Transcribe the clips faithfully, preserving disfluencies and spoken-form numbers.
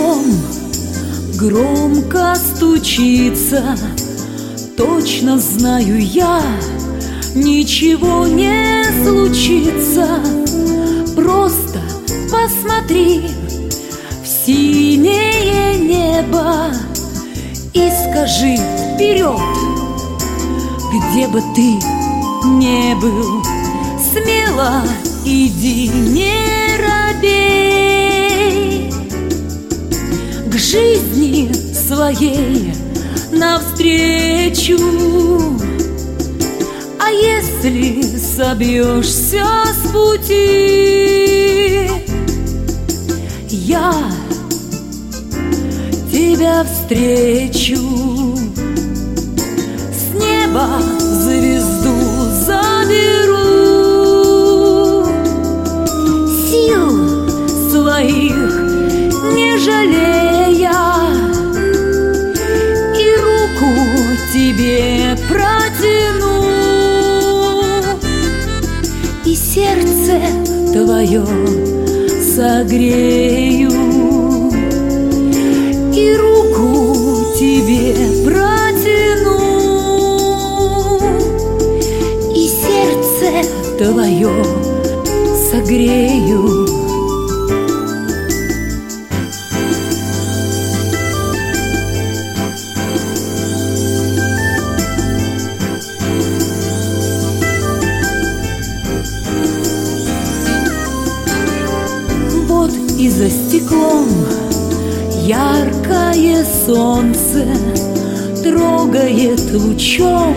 стеклом громко стучится. Точно знаю я, ничего не случится. Просто посмотри в синее небо и скажи вперед, где бы ты не был, смело иди, не робей, к жизни своей навстречу. А если собьешься с пути, я тебя встречу. С неба звезду заберу, сил своих не жалея, и руку тебе протяну, и сердце твое согрею, и руку тебе протяну, и сердце твое согрею. Вот и за стеклом яркое солнце трогает лучом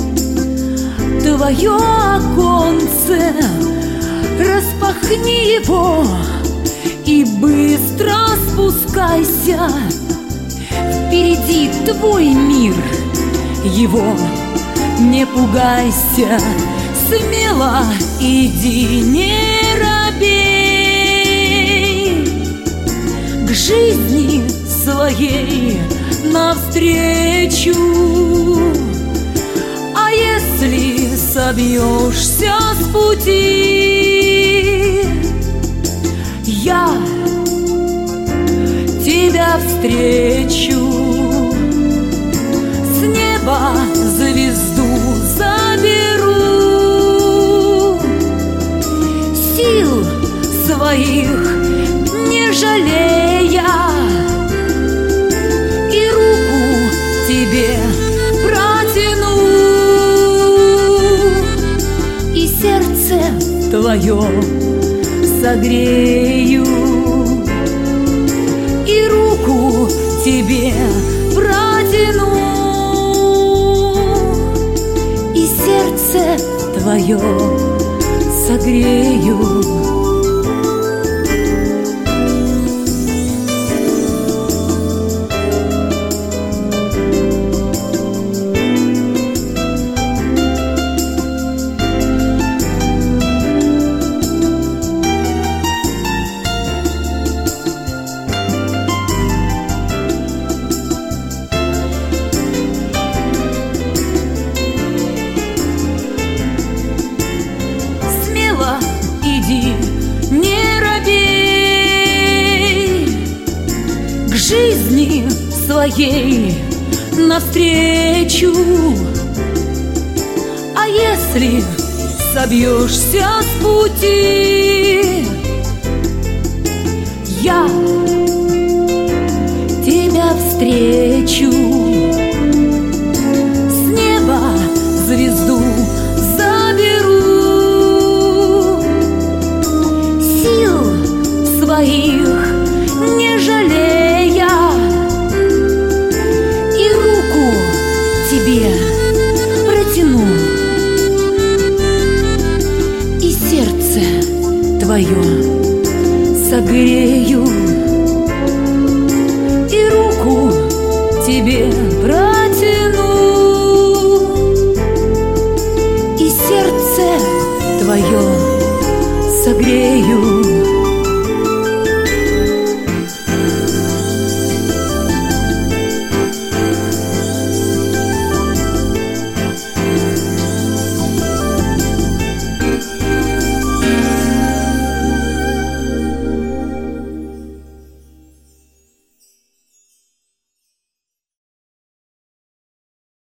твое оконце. Распахни его и быстро спускайся. Впереди твой мир, его не пугайся. Смело иди, не робей, к жизни своей навстречу. А если собьешься с пути, я тебя встречу. С неба звезду заберу, сил своих не жалея, и руку тебе протяну, и сердце твое согрею, и руку тебе протяну, и сердце твое согрею. Иди, не робей, к жизни своей навстречу. А если собьешься с пути, я тебя встречу.